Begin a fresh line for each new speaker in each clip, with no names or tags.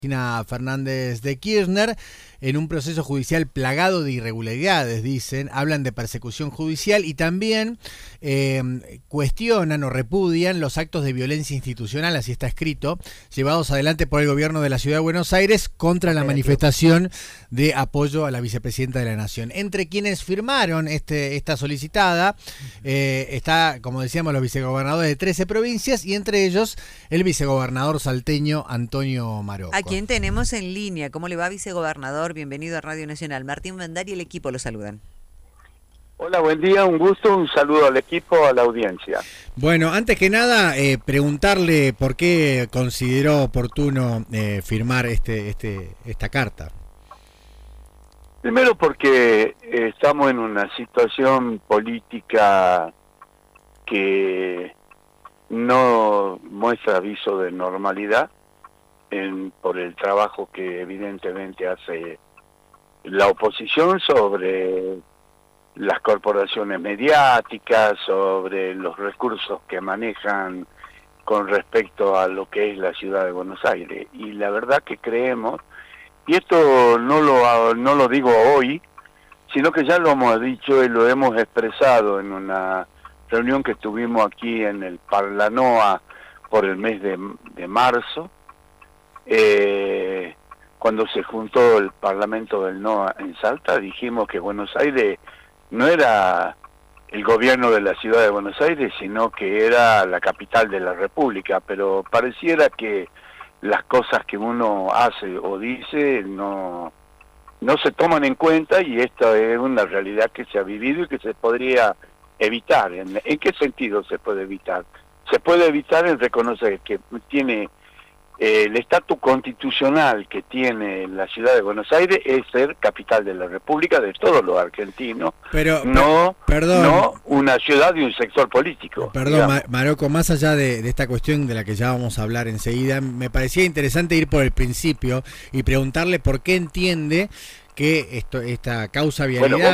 Cristina Fernández de Kirchner, en un proceso judicial plagado de irregularidades, dicen, hablan de persecución judicial y también cuestionan o repudian los actos de violencia institucional, así está escrito, llevados adelante por el gobierno de la Ciudad de Buenos Aires contra la manifestación de apoyo a la vicepresidenta de la Nación. Entre quienes firmaron esta solicitada está, como decíamos, los vicegobernadores de 13 provincias y entre ellos el vicegobernador salteño Antonio Marocco.
A quien tenemos en línea. ¿Cómo le va, vicegobernador? Bienvenido a Radio Nacional. Martín Bandari y el equipo lo saludan.
Hola, buen día, un gusto, un saludo al equipo, a la audiencia.
Bueno, antes que nada, preguntarle por qué consideró oportuno firmar esta carta.
Primero porque estamos en una situación política que no muestra aviso de normalidad por el trabajo que evidentemente hace la oposición sobre las corporaciones mediáticas, sobre los recursos que manejan con respecto a lo que es la ciudad de Buenos Aires. Y la verdad que creemos, y esto no lo digo hoy, sino que ya lo hemos dicho y lo hemos expresado en una reunión que tuvimos aquí en el Parlanoa por el mes de marzo, cuando se juntó el Parlamento del NOA en Salta, dijimos que Buenos Aires no era el gobierno de la ciudad de Buenos Aires, sino que era la capital de la República, pero pareciera que las cosas que uno hace o dice no se toman en cuenta, y esta es una realidad que se ha vivido y que se podría evitar. ¿En qué sentido se puede evitar? Se puede evitar en reconocer que tiene el estatus constitucional que tiene la ciudad de Buenos Aires es ser capital de la República de todos los argentinos,
pero
no
perdón,
una ciudad de un sector político.
Perdón, Marocco, más allá de esta cuestión de la que ya vamos a hablar enseguida, me parecía interesante ir por el principio y preguntarle por qué entiende que esta causa vialidad...
Bueno,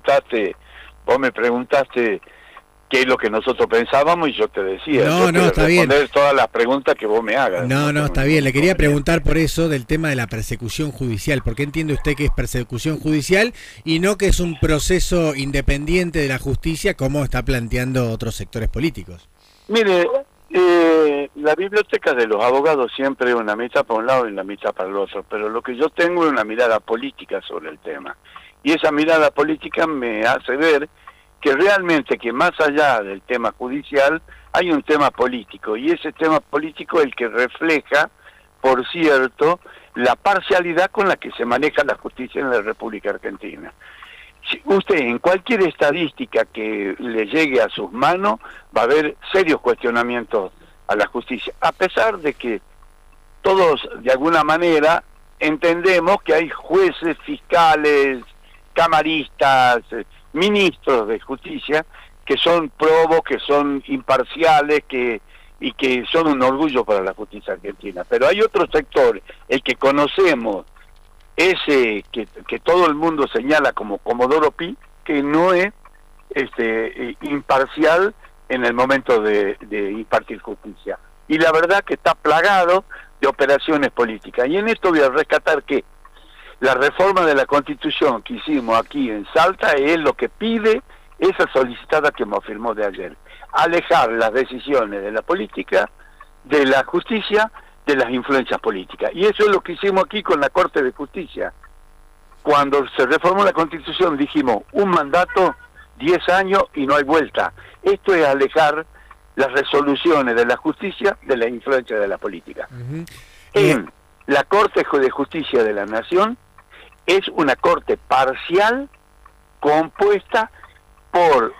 vos me preguntaste qué es lo que nosotros pensábamos y yo te decía.
No, está bien.
Responder todas las preguntas que vos me hagas.
No, está bien. Le quería preguntar por eso del tema de la persecución judicial. ¿Por qué entiende usted que es persecución judicial y no que es un proceso independiente de la justicia como está planteando otros sectores políticos?
Mire, la biblioteca de los abogados siempre es una mitad para un lado y una mitad para el otro, pero lo que yo tengo es una mirada política sobre el tema. Y esa mirada política me hace ver que realmente que más allá del tema judicial hay un tema político, y ese tema político es el que refleja, por cierto, la parcialidad con la que se maneja la justicia en la República Argentina. Si usted en cualquier estadística que le llegue a sus manos va a haber serios cuestionamientos a la justicia, a pesar de que todos de alguna manera entendemos que hay jueces, fiscales, camaristas, ministros de justicia que son probos, que son imparciales, y que son un orgullo para la justicia argentina. Pero hay otro sector, el que conocemos, ese que todo el mundo señala como Comodoro Pi, que no es imparcial en el momento de impartir justicia. Y la verdad que está plagado de operaciones políticas. Y en esto voy a rescatar que la reforma de la Constitución que hicimos aquí en Salta es lo que pide esa solicitada que me firmó de ayer. Alejar las decisiones de la política, de la justicia, de las influencias políticas. Y eso es lo que hicimos aquí con la Corte de Justicia. Cuando se reformó la Constitución dijimos, un mandato, 10 años y no hay vuelta. Esto es alejar las resoluciones de la justicia de la influencia de la política. En la Corte de Justicia de la Nación es una corte parcial compuesta por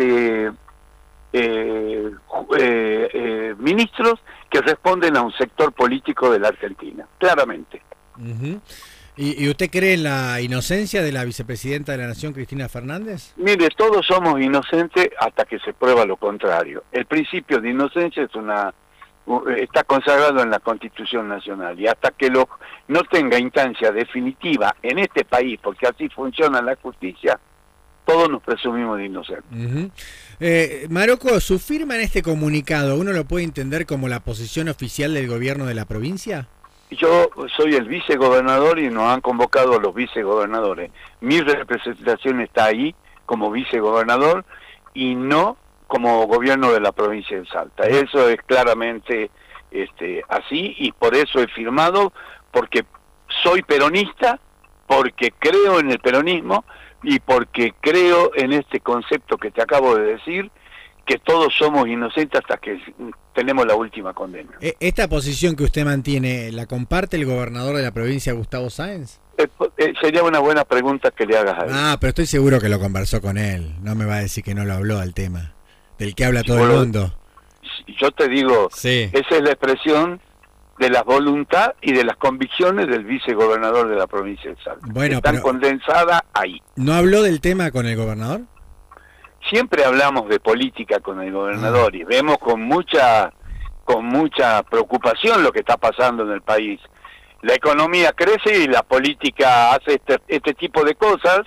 ministros que responden a un sector político de la Argentina, claramente.
¿Y usted cree en la inocencia de la vicepresidenta de la Nación, Cristina Fernández?
Mire, todos somos inocentes hasta que se prueba lo contrario. El principio de inocencia está consagrado en la Constitución Nacional, y hasta que no tenga instancia definitiva en este país, porque así funciona la justicia, todos nos presumimos de inocentes.
Marocco, ¿su firma en este comunicado uno lo puede entender como la posición oficial del gobierno de la provincia?
yo soy el vicegobernador y nos han convocado a los vicegobernadores. Mi representación está ahí como vicegobernador y no como gobierno de la provincia de Salta. Eso es claramente así, y por eso he firmado, porque soy peronista, porque creo en el peronismo y porque creo en este concepto que te acabo de decir, que todos somos inocentes hasta que tenemos la última condena.
¿Esta posición que usted mantiene, la comparte el gobernador de la provincia, Gustavo Sáenz?
Sería una buena pregunta que le hagas a él.
Ah, pero estoy seguro que lo conversó con él. No me va a decir que no lo habló al tema, del que habla todo el mundo.
Yo te digo,
sí,
esa es la expresión de la voluntad y de las convicciones del vicegobernador de la provincia de Salta.
Bueno,
están condensadas ahí.
¿No habló del tema con el gobernador?
Siempre hablamos de política con el gobernador y vemos con mucha preocupación lo que está pasando en el país. La economía crece y la política hace este tipo de cosas,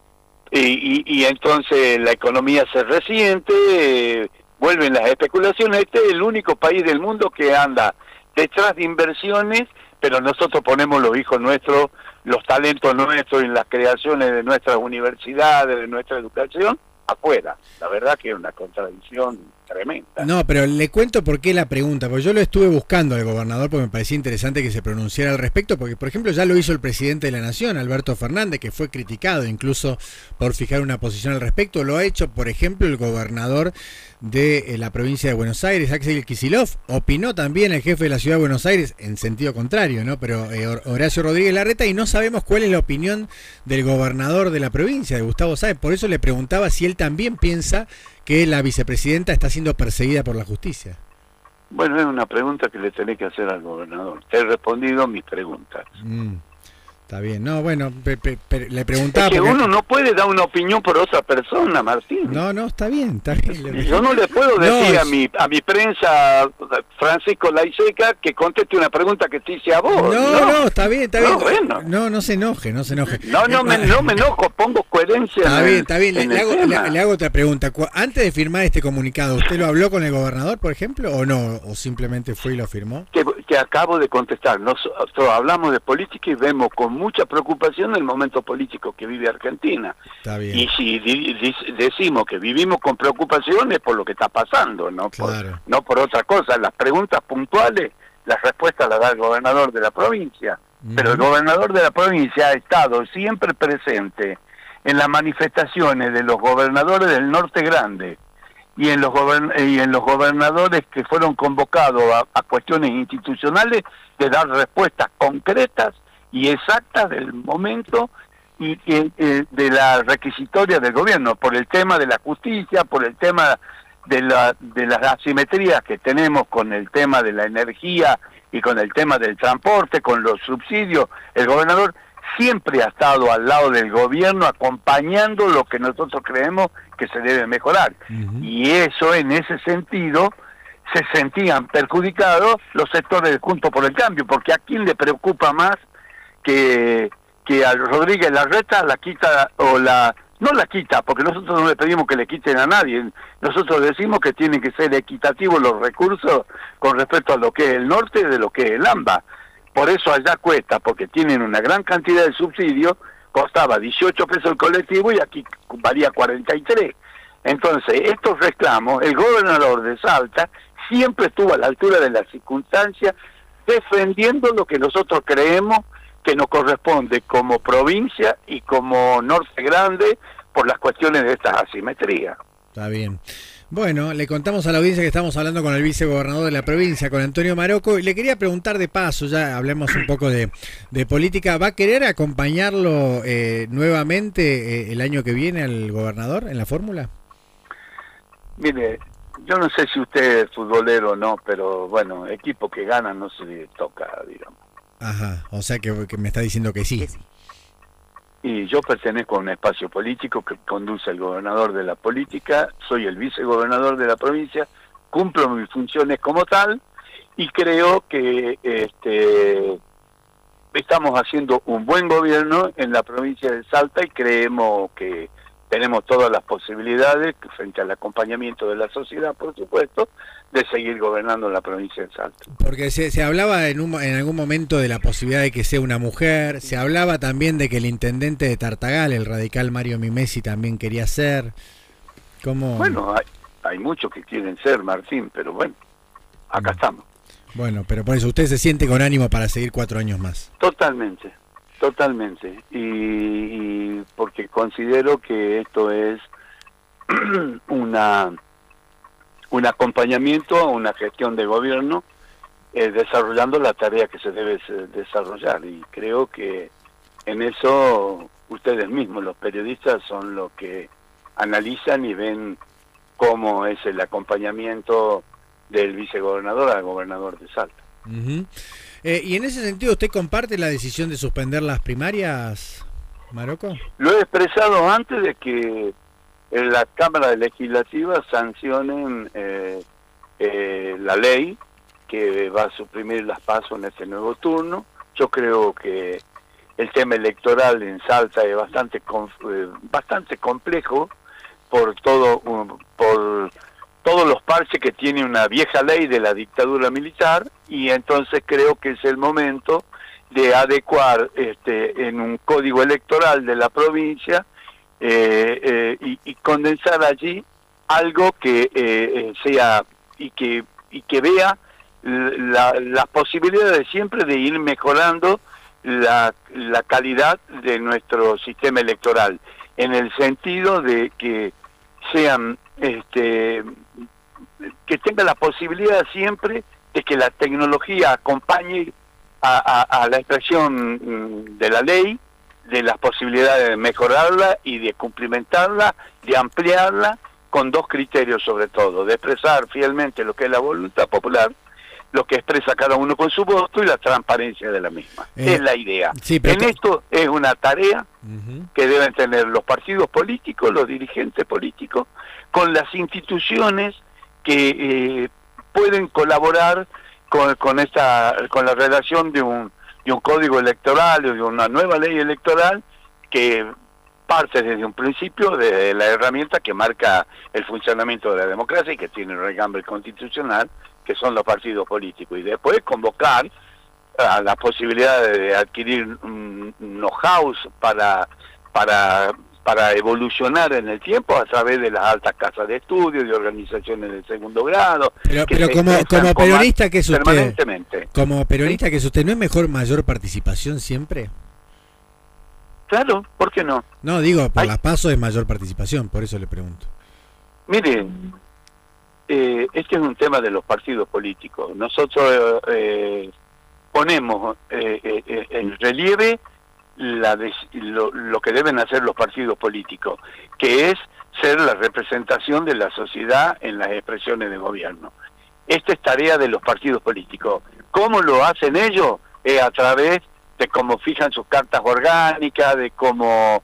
y entonces la economía se resiente, vuelven las especulaciones. Este es el único país del mundo que anda detrás de inversiones, pero nosotros ponemos los hijos nuestros, los talentos nuestros en las creaciones de nuestras universidades, de nuestra educación, afuera. La verdad que es una contradicción tremenda.
No, pero le cuento por qué la pregunta, porque yo lo estuve buscando al gobernador porque me parecía interesante que se pronunciara al respecto, porque por ejemplo ya lo hizo el presidente de la Nación, Alberto Fernández, que fue criticado incluso por fijar una posición al respecto. Lo ha hecho, por ejemplo, el gobernador de la provincia de Buenos Aires, Axel Kicillof. Opinó también el jefe de la ciudad de Buenos Aires en sentido contrario, ¿no? Pero Horacio Rodríguez Larreta, y no sabemos cuál es la opinión del gobernador de la provincia, de Gustavo Sáenz. Por eso le preguntaba si él también piensa que la vicepresidenta está siendo perseguida por la justicia.
Bueno, es una pregunta que le tenés que hacer al gobernador. Te he respondido mis preguntas.
Está bien. No, bueno, le preguntaba...
Es que
porque
uno no puede dar una opinión por otra persona, Martín.
No, está bien, está bien.
Yo no le puedo decir a mi prensa, Francisco Laiseca, que conteste una pregunta que te hice a vos.
No, está bien.
No, bueno.
No se enoje.
No me enojo, pongo coherencia.
Está bien. Le hago otra pregunta. Antes de firmar este comunicado, ¿usted lo habló con el gobernador, por ejemplo, o no? ¿O simplemente fue y lo firmó?
Que acabo de contestar. Nosotros hablamos de política y vemos con mucha preocupación el momento político que vive Argentina.
Está bien.
Y si decimos que vivimos con preocupación es por lo que está pasando,
Claro.
No por otra cosa. Las preguntas puntuales, las respuestas las da el gobernador de la provincia. Pero el gobernador de la provincia ha estado siempre presente en las manifestaciones de los gobernadores del Norte Grande y en los gobernadores que fueron convocados a cuestiones institucionales, de dar respuestas concretas y exactas del momento y de la requisitoria del gobierno, por el tema de la justicia, por el tema de las asimetrías que tenemos con el tema de la energía y con el tema del transporte, con los subsidios. El gobernador siempre ha estado al lado del gobierno acompañando lo que nosotros creemos que se debe mejorar. Y eso, en ese sentido, se sentían perjudicados los sectores de Juntos por el Cambio, porque a quién le preocupa más que a Rodríguez Larreta la quita no la quita, porque nosotros no le pedimos que le quiten a nadie. Nosotros decimos que tienen que ser equitativos los recursos con respecto a lo que es el norte de lo que es el AMBA. Por eso allá cuesta, porque tienen una gran cantidad de subsidios, costaba 18 pesos el colectivo y aquí valía 43. Entonces, estos reclamos, el gobernador de Salta siempre estuvo a la altura de las circunstancias, defendiendo lo que nosotros creemos que nos corresponde como provincia y como Norte Grande por las cuestiones de estas asimetrías.
Está bien. Bueno, le contamos a la audiencia que estamos hablando con el vicegobernador de la provincia, con Antonio Marocco, y le quería preguntar de paso, ya hablemos un poco de política, ¿va a querer acompañarlo nuevamente el año que viene al gobernador en la fórmula?
Mire, yo no sé si usted es futbolero o no, pero bueno, equipo que gana no se le toca, digamos.
Ajá, o sea que me está diciendo que sí.
Y yo pertenezco a un espacio político que conduce el gobernador de la política, soy el vicegobernador de la provincia, cumplo mis funciones como tal y creo que estamos haciendo un buen gobierno en la provincia de Salta y creemos que tenemos todas las posibilidades, frente al acompañamiento de la sociedad, por supuesto, de seguir gobernando la provincia de Salta.
Porque se hablaba en algún momento de la posibilidad de que sea una mujer, se hablaba también de que el intendente de Tartagal, el radical Mario Mimesi, también quería ser. ¿Cómo?
Bueno, hay muchos que quieren ser, Martín, pero bueno, acá estamos.
Bueno, pero por eso usted se siente con ánimo para seguir 4 años más.
Totalmente. Y porque considero que esto es un acompañamiento a una gestión de gobierno desarrollando la tarea que se debe desarrollar. Y creo que en eso ustedes mismos, los periodistas, son los que analizan y ven cómo es el acompañamiento del vicegobernador al gobernador de Salta.
Uh-huh. Y en ese sentido, ¿usted comparte la decisión de suspender las primarias, Marocco?
Lo he expresado antes de que la Cámara Legislativa sancionen la ley que va a suprimir las PASO en este nuevo turno. Yo creo que el tema electoral en Salta es bastante complejo por todos los parches que tiene una vieja ley de la dictadura militar, y entonces creo que es el momento de adecuar en un código electoral de la provincia y condensar allí algo que sea y que vea las posibilidades siempre de ir mejorando la calidad de nuestro sistema electoral, en el sentido de que sean que tenga la posibilidad siempre de que la tecnología acompañe a la expresión de la ley, de las posibilidades de mejorarla y de cumplimentarla, de ampliarla, con 2 criterios sobre todo: de expresar fielmente lo que es la voluntad popular, lo que expresa cada uno con su voto, y la transparencia de la misma. Es la idea.
Sí, pero
esto es una tarea que deben tener los partidos políticos, los dirigentes políticos, con las instituciones que pueden colaborar con la redacción de un código electoral o de una nueva ley electoral que parte desde un principio de la herramienta que marca el funcionamiento de la democracia y que tiene el regambre constitucional, que son los partidos políticos, y después convocar a la posibilidad de adquirir know-how para evolucionar en el tiempo a través de las altas casas de estudio, de organizaciones de segundo grado.
Pero como peronista que es usted,
permanentemente.
Como peronista que es usted, ¿no es mejor mayor participación siempre?
Claro, ¿por qué no?
No, digo, por las PASO es mayor participación, por eso le pregunto.
Mire, este es un tema de los partidos políticos. Nosotros ponemos en relieve lo que deben hacer los partidos políticos, que es ser la representación de la sociedad en las expresiones de gobierno. Esta es tarea de los partidos políticos. ¿Cómo lo hacen ellos? Es a través de cómo fijan sus cartas orgánicas, de cómo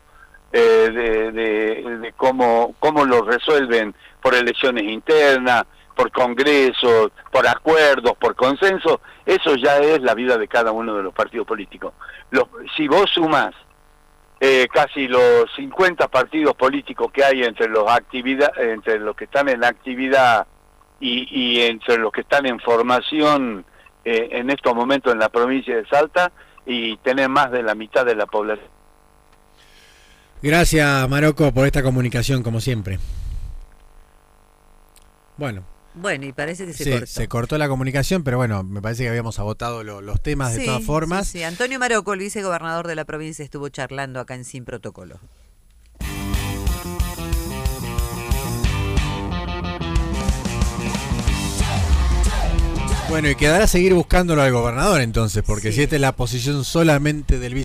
cómo lo resuelven por elecciones internas, por congresos, por acuerdos, por consenso. Eso ya es la vida de cada uno de los partidos políticos. Si vos sumás casi los 50 partidos políticos que hay entre los que están en actividad y entre los que están en formación en estos momentos en la provincia de Salta, y tenés más de la mitad de la población.
Gracias, Marocco, por esta comunicación, como siempre. Bueno,
y parece que
se cortó la comunicación, pero bueno, me parece que habíamos agotado los temas de todas formas.
Sí. Antonio Marocco, el vicegobernador de la provincia, estuvo charlando acá en Sin Protocolo.
Bueno, y quedará seguir buscándolo al gobernador entonces, porque si esta es la posición solamente del